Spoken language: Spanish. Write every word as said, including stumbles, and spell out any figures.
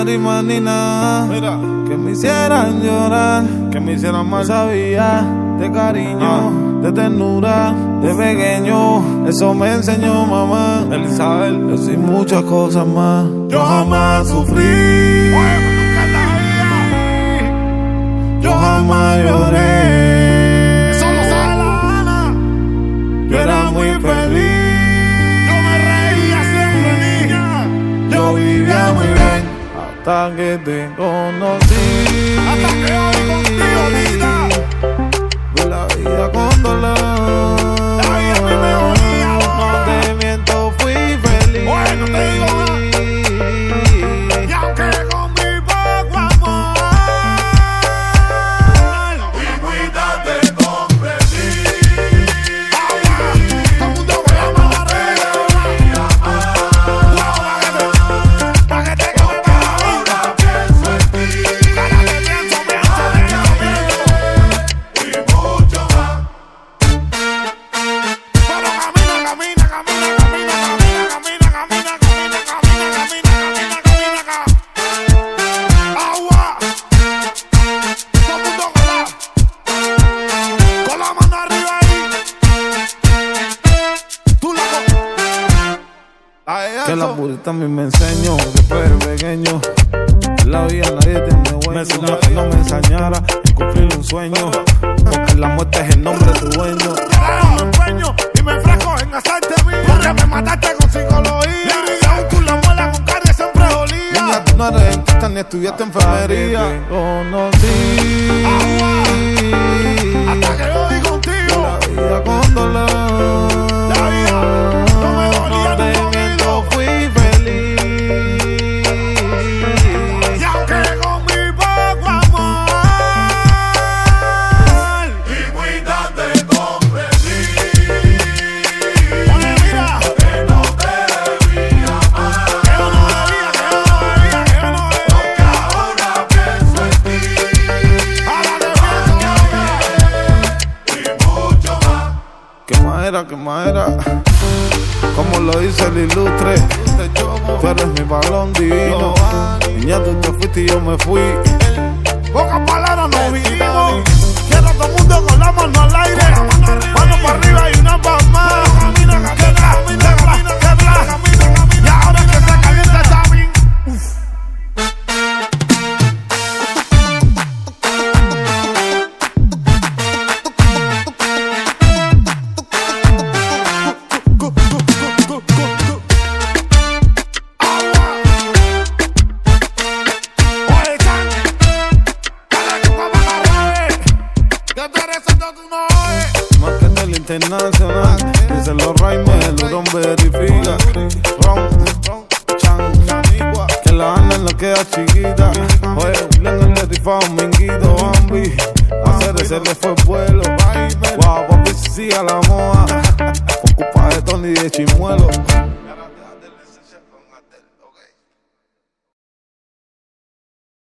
lágrimas ni nada. Mira, que me hicieran llorar, que me hicieran mal. no sabía de cariño, Ah. de ternura, de pequeño. Eso me enseñó mamá Elizabeth. Eso y muchas cosas más. Yo jamás sufrí, yo jamás lloré. solo sabe la Ana. Yo era muy feliz, Yo me reía siempre, niña. yo vivía muy bien hasta que te conocí. Hasta que hoy contigo, linda. Vi la vida con dolor. La vida mi mejoría, No te miento, fui feliz. Bueno, te digo más. Y aunque con mi poco amor, y cuídate, comprendí. Todo el mundo me llama la reina. Pa' que te compre la vida. Pienso en ti Cara que pienso, pienso, pienso, pienso. y mucho más. Pero camina, camina, camina, camina, camina, camina, camina, camina, camina, camina, camina, camina, acá. Agua. Todo el mundo con la, con la mano arriba ahí. Tú la Que la purita a mí me enseñó después de pequeño. En la vida nadie tiene dueño. Me enseñó No, que no me enseñara en cumplir un sueño. Porque la muerte es el nombre de tu dueño. Yo me empeño y me enfrasco en hacerte mía. Porque me mataste con psicología. Y aún tú la muela con caries siempre Niña, dolía. tú no eres dentista ni estudiaste enfermería. Te conocí. Hasta que hoy contigo. La vida con dolor. La vida no me dolía, No te no me miento, fui feliz. Y aunque con mi poco amor, Y cuídate, comprendí oye, mira, que no te debía amar. que yo no debía, que yo no debía, que yo no Porque debía. ahora pienso en ti Ahora te pienso, y mucho más. Que madera, que madera. Como lo dice el ilustre. Tú eres mi balón divino. Niña, tú te fuiste y yo me fui. pocas palabras nos vinimos. Quiero a todo el mundo con la mano al aire. Mano para arriba y una para más. Camina, camina, camina, camina, camina. Y ahora que se calienta está bien. Oye, Chan, dale que pa' agarrar. Que tú eres santo, tú no oyes. Más que del internacional. Dicen los raimes, el hurón verifica. Ron, chan, que la Ana no queda chiquita. Oye, Lennon le rifaba un minguito, Bambi. A hacer ese le fue el vuelo. Guau, papi, sí a la moda. Por culpa de Tony y de Chimuelo.